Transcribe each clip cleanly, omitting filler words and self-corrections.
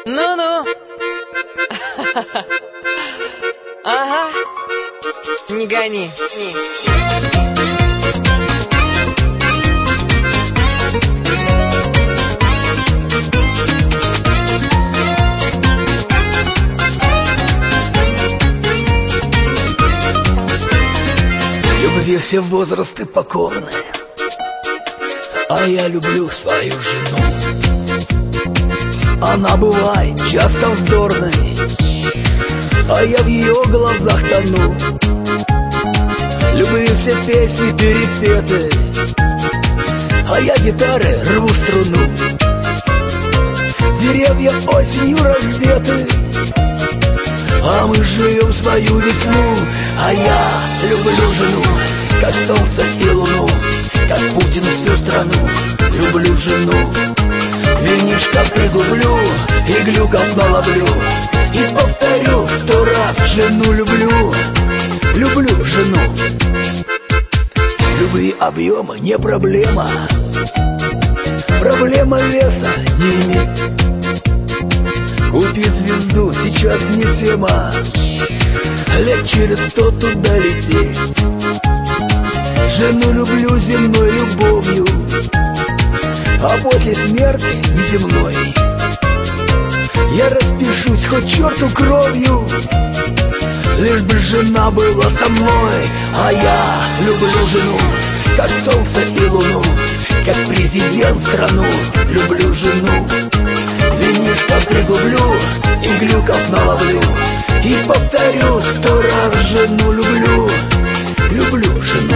Ну-ну. Ага. Не гони. Любви все возрасты покорны, а я люблю свою жену. Она бывает часто вздорной, а я в ее глазах тону. Любви все песни перепеты, а я гитары рву струну. Деревья осенью раздеты, а мы живем свою весну. А я люблю жену, как солнце и луну, как Путин всю страну. Люблю жену, винишко пригублю и глюков наловлю. И повторю 100 раз: жену люблю, люблю жену. Любви объема не проблема, проблема веса не иметь. Купить звезду сейчас не тема, лет через 100 туда лететь. Жену люблю земной любовью, а после смерти неземной я распишусь хоть черту кровью, лишь бы жена была со мной. А я люблю жену, как солнце и луну, как президент страну. Люблю жену, винишко пригублю и глюков наловлю. И повторю 100 раз: жену люблю, люблю жену.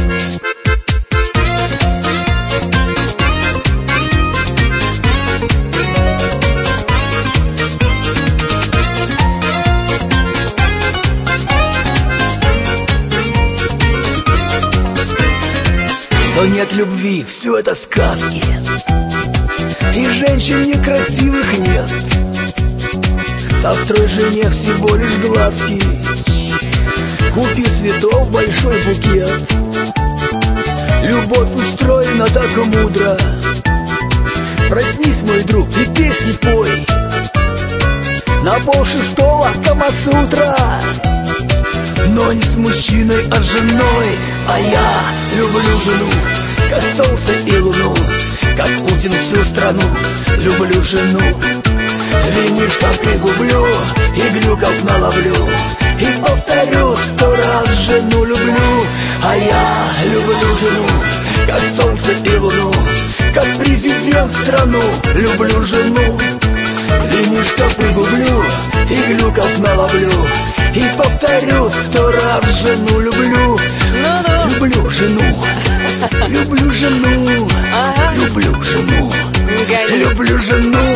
Что нет любви, все это сказки, и женщин некрасивых нет. Сострой жене всего лишь глазки, купи цветов большой букет. Любовь устроена так мудро, проснись, мой друг, и песни пой. На 5:30 Камасутра, но не с мужчиной, а с женой. А я люблю жену, как солнце и луну, как Путин всю страну. Люблю жену, винишко пригублю и глюков наловлю. И повторю 100 раз: жену люблю. А я люблю жену, как солнце и луну, как президент страну. Люблю жену, винишко пригублю и глюков наловлю. И повторю 100 раз: жену люблю. Люблю жену, люблю жену, люблю жену, люблю жену.